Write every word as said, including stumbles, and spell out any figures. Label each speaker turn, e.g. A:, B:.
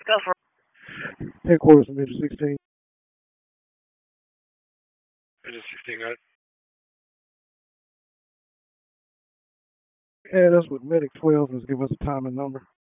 A: Go for it.
B: Headquarters from Midget sixteen.
C: Midget sixteen, got it.
B: Add us with Medic twelve and give us a time and number.